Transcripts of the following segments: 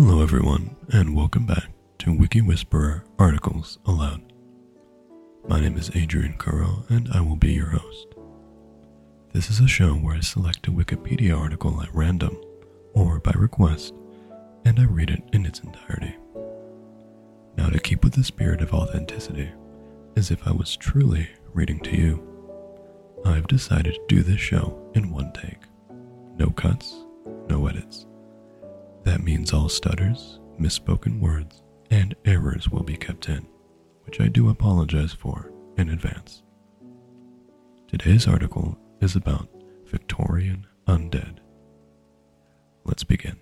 Hello everyone, and welcome back to Wiki Whisperer Articles Aloud. My name is Adrian Curro, and I will be your host. This is a show where I select a Wikipedia article at random, or by request, and I read it in its entirety. Now, to keep with the spirit of authenticity, as if I was truly reading to you, I've decided to do this show in one take. No cuts, no edits. That means all stutters, misspoken words, and errors will be kept in, which I do apologize for in advance. Today's article is about Victorian Undead. Let's begin.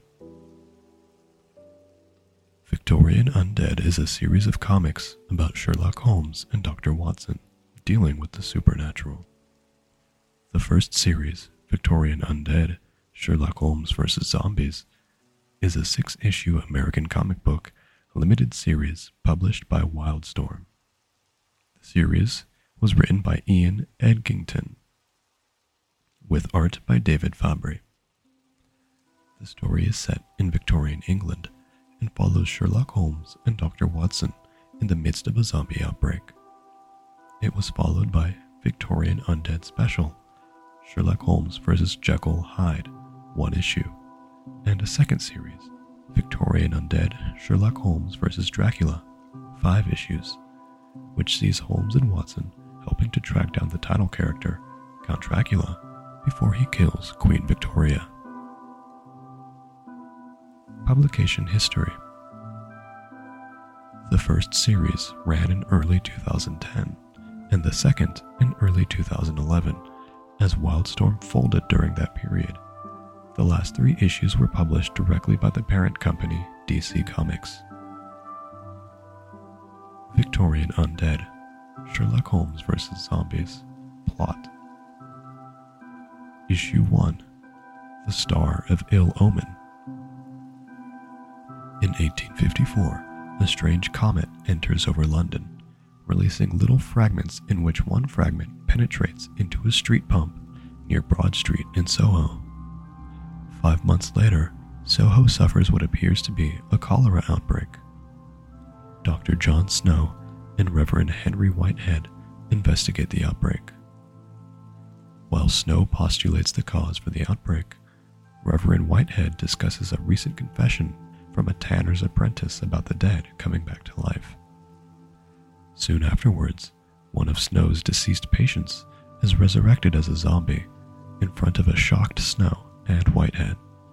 Victorian Undead is a series of comics about Sherlock Holmes and Dr. Watson dealing with the supernatural. The first series, Victorian Undead, Sherlock Holmes vs. Zombies, is a 6-issue American comic book limited series published by Wildstorm. The series was written by Ian Edgington, with art by David Fabry. The story is set in Victorian England and follows Sherlock Holmes and Dr. Watson in the midst of a zombie outbreak. It was followed by Victorian Undead Special, Sherlock Holmes vs. Jekyll Hyde, 1 issue, and a second series, Victorian Undead Sherlock Holmes vs. Dracula, 5 issues, which sees Holmes and Watson helping to track down the title character, Count Dracula, before he kills Queen Victoria. Publication history. The first series ran in early 2010, and the second in early 2011, as Wildstorm folded during that period. The last 3 issues were published directly by the parent company, DC Comics. Victorian Undead, Sherlock Holmes vs. Zombies, Plot. Issue 1, The Star of Ill Omen. In 1854, a strange comet enters over London, releasing little fragments in which one fragment penetrates into a street pump near Broad Street in Soho. 5 months later, Soho suffers what appears to be a cholera outbreak. Dr. John Snow and Reverend Henry Whitehead investigate the outbreak. While Snow postulates the cause for the outbreak, Reverend Whitehead discusses a recent confession from a tanner's apprentice about the dead coming back to life. Soon afterwards, one of Snow's deceased patients is resurrected as a zombie in front of a shocked Snow and Whitehead.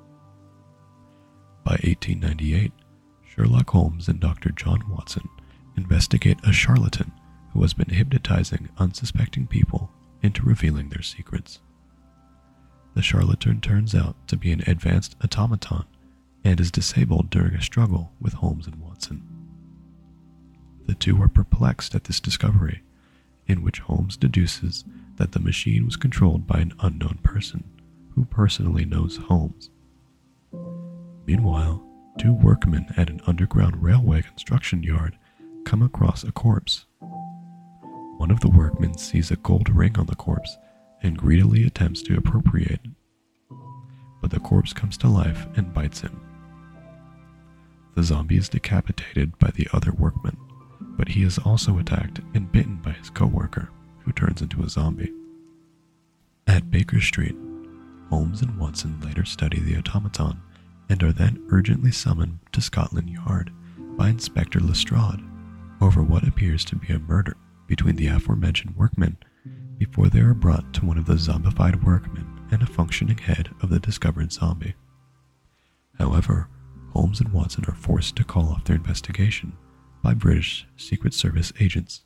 By 1898, Sherlock Holmes and Dr. John Watson investigate a charlatan who has been hypnotizing unsuspecting people into revealing their secrets. The charlatan turns out to be an advanced automaton and is disabled during a struggle with Holmes and Watson. The two are perplexed at this discovery, in which Holmes deduces that the machine was controlled by an unknown person who personally knows Holmes. Meanwhile, 2 workmen at an underground railway construction yard come across a corpse. One of the workmen sees a gold ring on the corpse and greedily attempts to appropriate it, but the corpse comes to life and bites him. The zombie is decapitated by the other workman, but he is also attacked and bitten by his co-worker, who turns into a zombie. At Baker Street, Holmes and Watson later study the automaton and are then urgently summoned to Scotland Yard by Inspector Lestrade over what appears to be a murder between the aforementioned workmen before they are brought to one of the zombified workmen and a functioning head of the discovered zombie. However, Holmes and Watson are forced to call off their investigation by British Secret Service agents.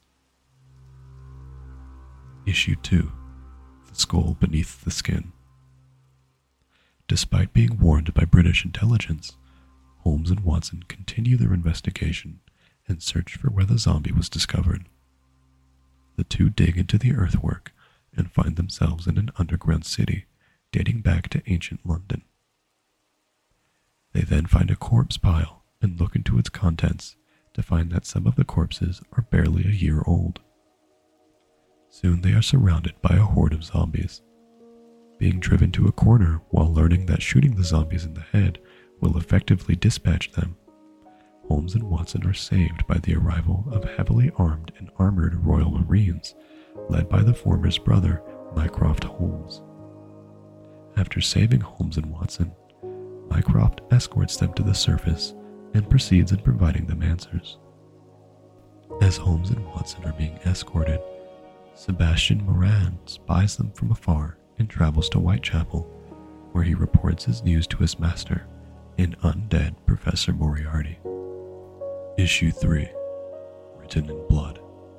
Issue 2, The Skull Beneath the Skin. Despite being warned by British intelligence, Holmes and Watson continue their investigation and search for where the zombie was discovered. The two dig into the earthwork and find themselves in an underground city dating back to ancient London. They then find a corpse pile and look into its contents to find that some of the corpses are barely a year old. Soon they are surrounded by a horde of zombies. Being driven to a corner while learning that shooting the zombies in the head will effectively dispatch them, Holmes and Watson are saved by the arrival of heavily armed and armored Royal Marines, led by the former's brother, Mycroft Holmes. After saving Holmes and Watson, Mycroft escorts them to the surface and proceeds in providing them answers. As Holmes and Watson are being escorted, Sebastian Moran spies them from afar and travels to Whitechapel, where he reports his news to his master, an undead Professor Moriarty. Issue 3, written in blood.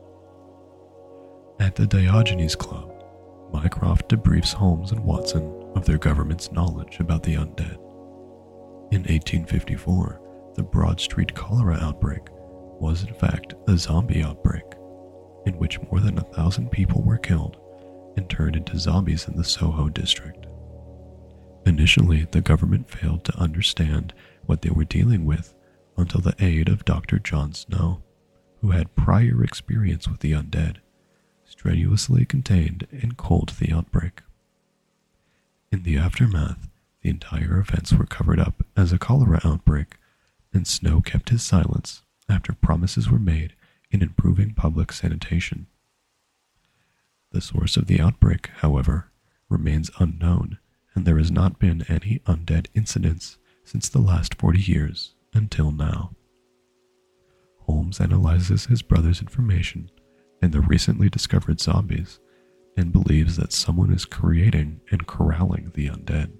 At the Diogenes Club, Mycroft debriefs Holmes and Watson of their government's knowledge about the undead. In 1854, the Broad Street cholera outbreak was in fact a zombie outbreak, in which more than 1,000 people were killed and turned into zombies in the Soho district. Initially, the government failed to understand what they were dealing with until the aid of Dr. John Snow, who had prior experience with the undead, strenuously contained and culled the outbreak. In the aftermath, the entire events were covered up as a cholera outbreak, and Snow kept his silence after promises were made in improving public sanitation. The source of the outbreak, however, remains unknown, and there has not been any undead incidents since the last 40 years until now. Holmes analyzes his brother's information and the recently discovered zombies and believes that someone is creating and corralling the undead.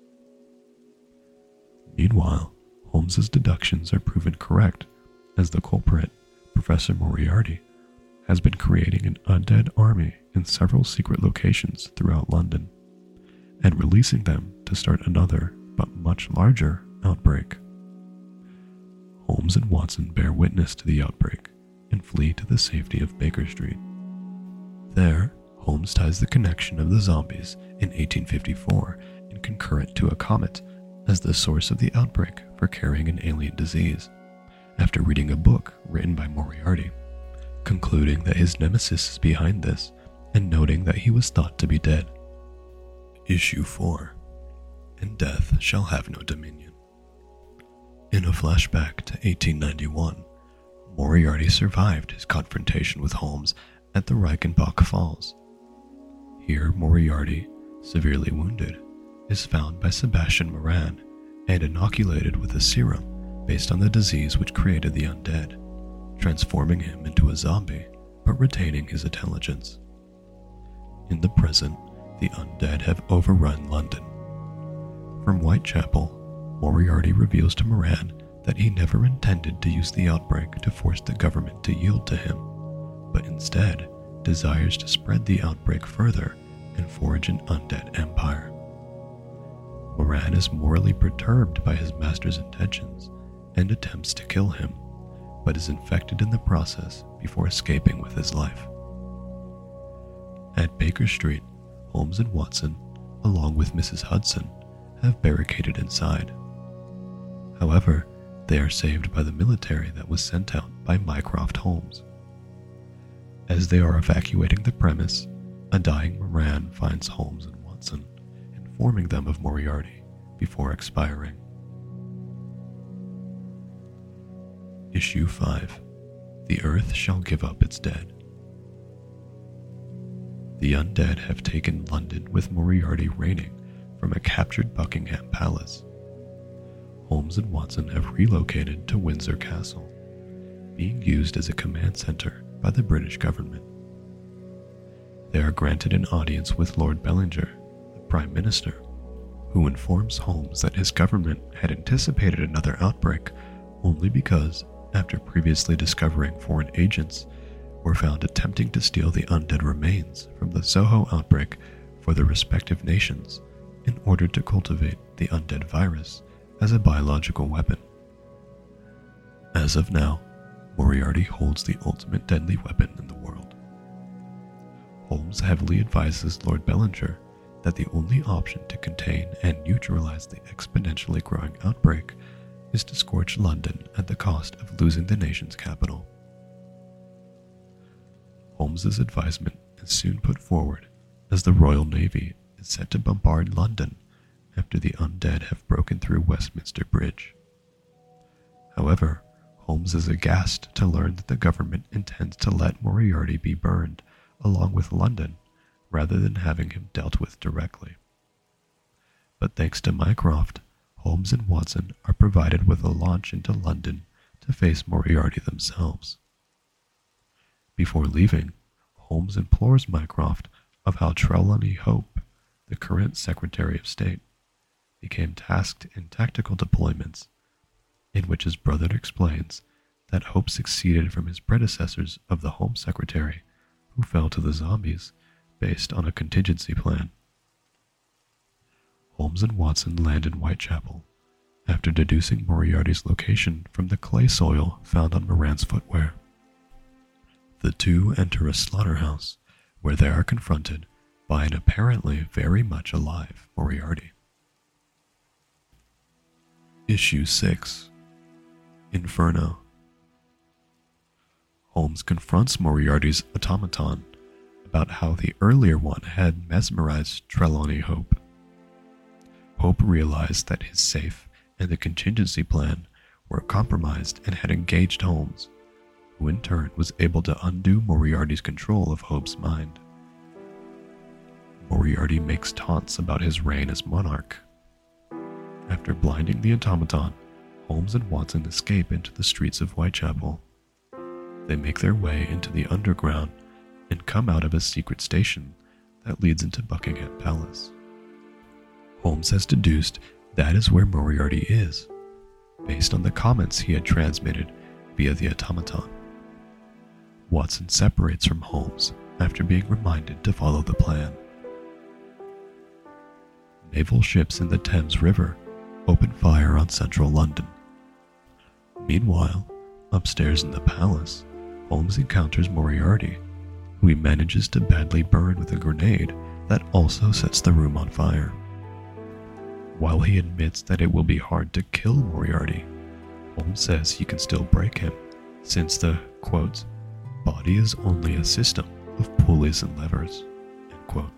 Meanwhile, Holmes's deductions are proven correct, as the culprit, Professor Moriarty, has been creating an undead army in several secret locations throughout London, and releasing them to start another, but much larger, outbreak. Holmes and Watson bear witness to the outbreak and flee to the safety of Baker Street. There, Holmes ties the connection of the zombies in 1854 and concurrent to a comet as the source of the outbreak for carrying an alien disease, after reading a book written by Moriarty, concluding that his nemesis is behind this and noting that he was thought to be dead. Issue 4, And Death Shall Have No Dominion. In a flashback to 1891, Moriarty survived his confrontation with Holmes at the Reichenbach Falls. Here, Moriarty, severely wounded, is found by Sebastian Moran and inoculated with a serum based on the disease which created the undead, transforming him into a zombie but retaining his intelligence. In the present, the undead have overrun London. From Whitechapel, Moriarty reveals to Moran that he never intended to use the outbreak to force the government to yield to him, but instead desires to spread the outbreak further and forge an undead empire. Moran is morally perturbed by his master's intentions and attempts to kill him, but is infected in the process before escaping with his life. At Baker Street, Holmes and Watson, along with Mrs. Hudson, have barricaded inside. However, they are saved by the military that was sent out by Mycroft Holmes. As they are evacuating the premise, a dying Moran finds Holmes and Watson, informing them of Moriarty before expiring. Issue 5, The Earth Shall Give Up Its Dead. The undead have taken London with Moriarty reigning from a captured Buckingham Palace. Holmes and Watson have relocated to Windsor Castle, being used as a command center by the British government. They are granted an audience with Lord Bellinger, the Prime Minister, who informs Holmes that his government had anticipated another outbreak only because, after previously discovering foreign agents, were found attempting to steal the undead remains from the Soho outbreak for their respective nations in order to cultivate the undead virus as a biological weapon. As of now, Moriarty holds the ultimate deadly weapon in the world. Holmes heavily advises Lord Bellinger that the only option to contain and neutralize the exponentially growing outbreak is to scorch London at the cost of losing the nation's capital. Holmes's advisement is soon put forward as the Royal Navy is set to bombard London after the undead have broken through Westminster Bridge. However, Holmes is aghast to learn that the government intends to let Moriarty be burned along with London rather than having him dealt with directly. But thanks to Mycroft, Holmes and Watson are provided with a launch into London to face Moriarty themselves. Before leaving, Holmes implores Mycroft of how Trelawney Hope, the current Secretary of State, became tasked in tactical deployments, in which his brother explains that Hope succeeded from his predecessors of the Home Secretary, who fell to the zombies based on a contingency plan. Holmes and Watson land in Whitechapel, after deducing Moriarty's location from the clay soil found on Moran's footwear. The two enter a slaughterhouse, where they are confronted by an apparently very much alive Moriarty. Issue 6. Inferno. Holmes confronts Moriarty's automaton about how the earlier one had mesmerized Trelawney Hope. Hope realized that his safe and the contingency plan were compromised and had engaged Holmes, who in turn was able to undo Moriarty's control of Hope's mind. Moriarty makes taunts about his reign as monarch. After blinding the automaton, Holmes and Watson escape into the streets of Whitechapel. They make their way into the underground and come out of a secret station that leads into Buckingham Palace. Holmes has deduced that is where Moriarty is, based on the comments he had transmitted via the automaton. Watson separates from Holmes after being reminded to follow the plan. Naval ships in the Thames River open fire on central London. Meanwhile, upstairs in the palace, Holmes encounters Moriarty, who he manages to badly burn with a grenade that also sets the room on fire. While he admits that it will be hard to kill Moriarty, Holmes says he can still break him, since the, quote, body is only a system of pulleys and levers, end quote.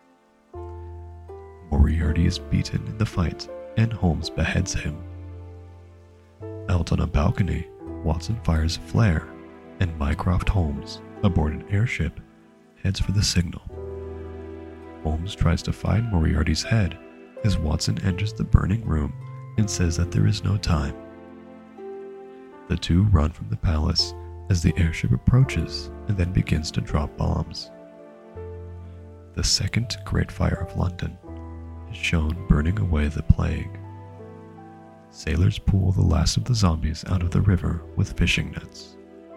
Moriarty is beaten in the fight, and Holmes beheads him. Out on a balcony, Watson fires a flare, and Mycroft Holmes, aboard an airship, heads for the signal. Holmes tries to find Moriarty's head as Watson enters the burning room and says that there is no time. The two run from the palace as the airship approaches and then begins to drop bombs. The Second Great Fire of London is shown burning away the plague. Sailors pull the last of the zombies out of the river with fishing nets.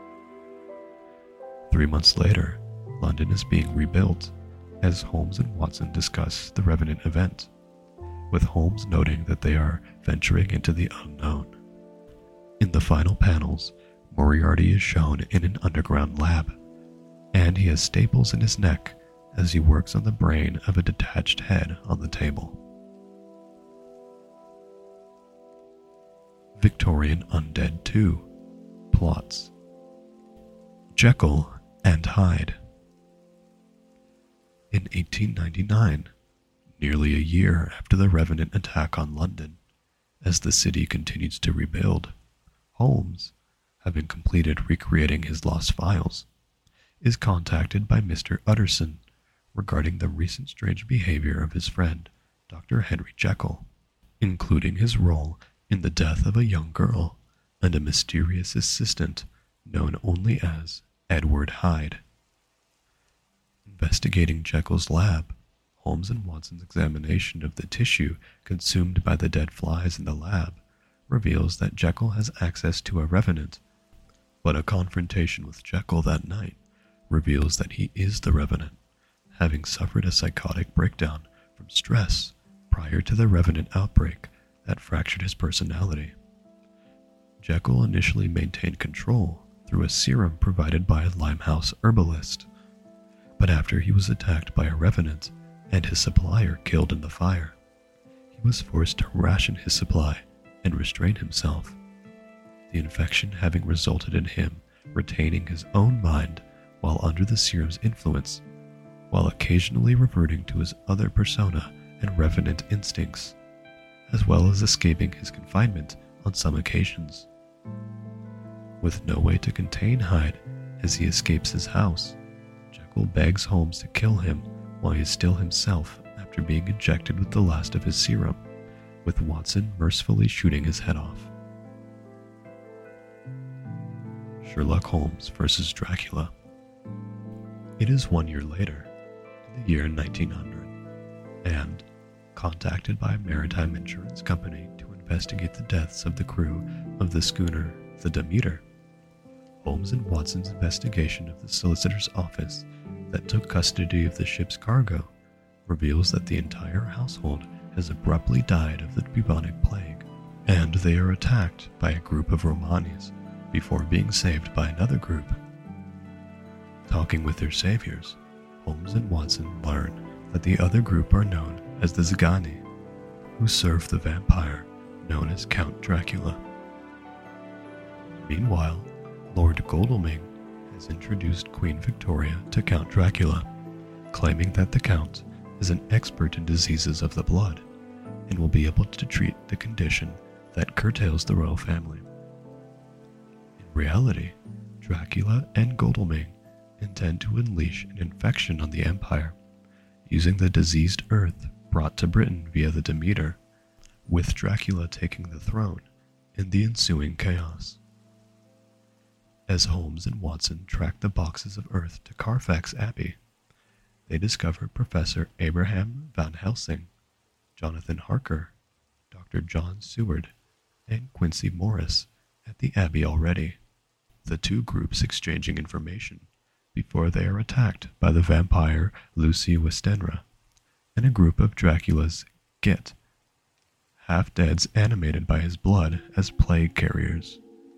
3 months later, London is being rebuilt as Holmes and Watson discuss the Revenant event, with Holmes noting that they are venturing into the unknown. In the final panels, Moriarty is shown in an underground lab, and he has staples in his neck as he works on the brain of a detached head on the table. Victorian Undead 2. Plots. Jekyll and Hyde. In 1899, nearly a year after the Revenant attack on London, as the city continues to rebuild, Holmes, having completed recreating his lost files, is contacted by Mr. Utterson regarding the recent strange behavior of his friend, Dr. Henry Jekyll, including his role in the death of a young girl and a mysterious assistant known only as Edward Hyde. Investigating Jekyll's lab, Holmes and Watson's examination of the tissue consumed by the dead flies in the lab reveals that Jekyll has access to a revenant, but a confrontation with Jekyll that night reveals that he is the revenant, having suffered a psychotic breakdown from stress prior to the revenant outbreak that fractured his personality. Jekyll initially maintained control through a serum provided by a Limehouse herbalist, but after he was attacked by a revenant and his supplier killed in the fire, he was forced to ration his supply and restrain himself, the infection having resulted in him retaining his own mind while under the serum's influence, while occasionally reverting to his other persona and revenant instincts as well as escaping his confinement on some occasions. With no way to contain Hyde as he escapes his house, Jekyll begs Holmes to kill him while he is still himself after being injected with the last of his serum, with Watson mercifully shooting his head off. Sherlock Holmes vs. Dracula. It is 1 year later, in the year 1900, and, contacted by a maritime insurance company to investigate the deaths of the crew of the schooner the Demeter, Holmes and Watson's investigation of the solicitor's office that took custody of the ship's cargo reveals that the entire household has abruptly died of the bubonic plague, and they are attacked by a group of Romanis before being saved by another group. Talking with their saviors, Holmes and Watson learn that the other group are known as the Zingani, who serve the vampire known as Count Dracula. Meanwhile, Lord Godalming has introduced Queen Victoria to Count Dracula, claiming that the Count is an expert in diseases of the blood and will be able to treat the condition that curtails the royal family. In reality, Dracula and Godalming intend to unleash an infection on the Empire, using the diseased earth brought to Britain via the Demeter, with Dracula taking the throne in the ensuing chaos. As Holmes and Watson track the boxes of earth to Carfax Abbey, they discover Professor Abraham Van Helsing, Jonathan Harker, Dr. John Seward, and Quincy Morris at the Abbey already, the two groups exchanging information before they are attacked by the vampire Lucy Westenra and a group of Dracula's Get, half-deads animated by his blood as plague carriers.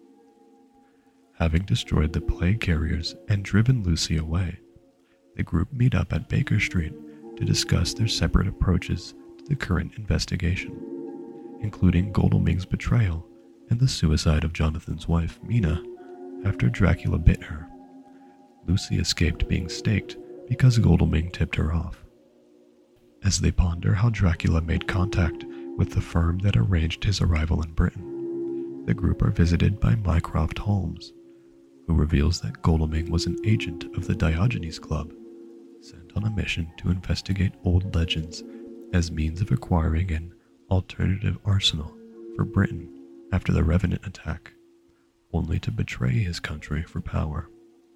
Having destroyed the plague carriers and driven Lucy away, the group meet up at Baker Street to discuss their separate approaches to the current investigation, including Godalming's betrayal and the suicide of Jonathan's wife, Mina, after Dracula bit her. Lucy escaped being staked because Godalming tipped her off. As they ponder how Dracula made contact with the firm that arranged his arrival in Britain, the group are visited by Mycroft Holmes, who reveals that Godalming was an agent of the Diogenes Club, sent on a mission to investigate old legends as means of acquiring an alternative arsenal for Britain after the Revenant attack, only to betray his country for power.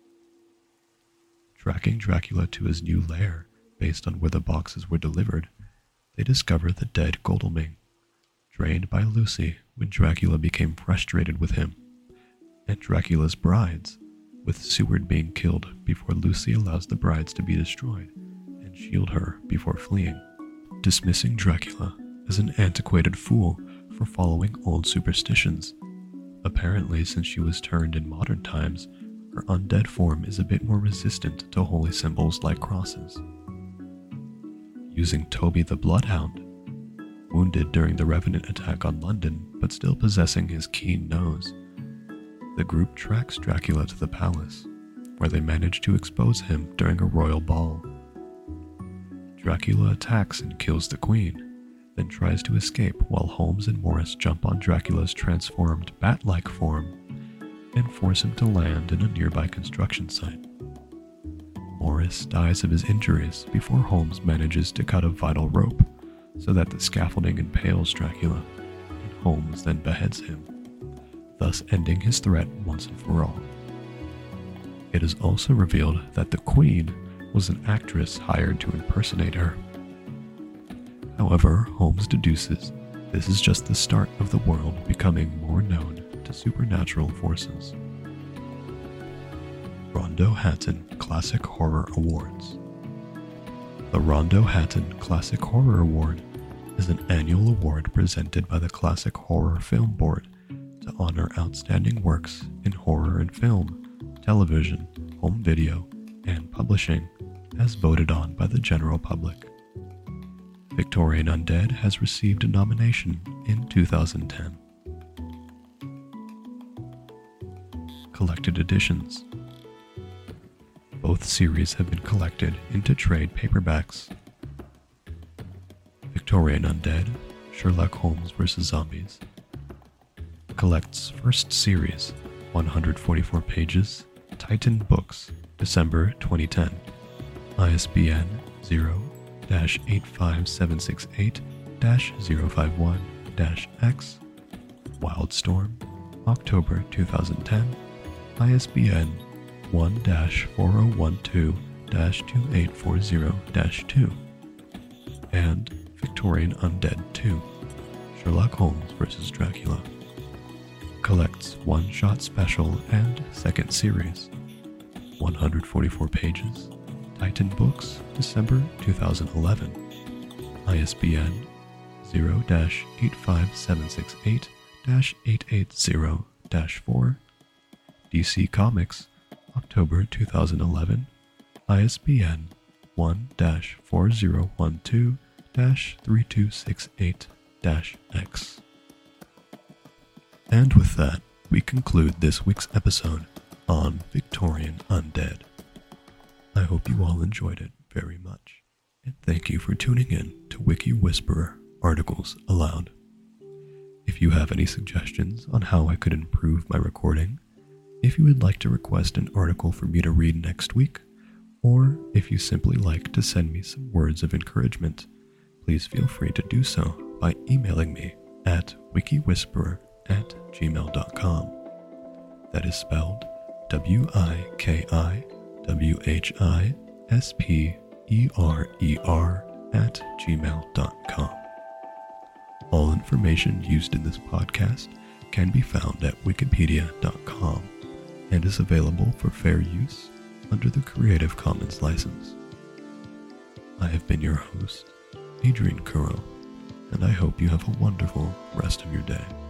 Tracking Dracula to his new lair based on where the boxes were delivered, they discover the dead Godalming, drained by Lucy when Dracula became frustrated with him, and Dracula's brides, with Seward being killed before Lucy allows the brides to be destroyed and shield her before fleeing, dismissing Dracula as an antiquated fool for following old superstitions. Apparently, since she was turned in modern times, her undead form is a bit more resistant to holy symbols like crosses. Using Toby the Bloodhound, wounded during the Revenant attack on London but still possessing his keen nose, the group tracks Dracula to the palace, where they manage to expose him during a royal ball. Dracula attacks and kills the queen, then tries to escape while Holmes and Morris jump on Dracula's transformed bat-like form and force him to land in a nearby construction site. Morris dies of his injuries before Holmes manages to cut a vital rope so that the scaffolding impales Dracula, and Holmes then beheads him, thus ending his threat once and for all. It is also revealed that the Queen was an actress hired to impersonate her. However, Holmes deduces this is just the start of the world becoming more known to supernatural forces. Rondo Hatton Classic Horror Awards. The Rondo Hatton Classic Horror Award is an annual award presented by the Classic Horror Film Board to honor outstanding works in horror and film, television, home video, and publishing, as voted on by the general public. Victorian Undead has received a nomination in 2010. Collected editions. Both series have been collected into trade paperbacks. Victorian Undead, Sherlock Holmes vs. Zombies. Collects first series, 144 pages, Titan Books, December 2010. ISBN 0-85768-051-X. Wildstorm, October 2010. ISBN 1-4012-2840-2. And Victorian Undead 2, Sherlock Holmes vs. Dracula. Collects one-shot special and second series, 144 pages, Titan Books, December 2011. ISBN 0-85768-880-4. DC Comics, October 2011. ISBN 1-4012-3268-X. And with that, we conclude this week's episode on Victorian Undead. I hope you all enjoyed it very much, and thank you for tuning in to Wiki Whisperer Articles Aloud. If you have any suggestions on how I could improve my recording, if you would like to request an article for me to read next week, or if you simply like to send me some words of encouragement, please feel free to do so by emailing me at wikiwhisperer@gmail.com. That is spelled WIKIWHISPERER@gmail.com. All information used in this podcast can be found at wikipedia.com and is available for fair use under the Creative Commons license. I have been your host, Adrian Curro, and I hope you have a wonderful rest of your day.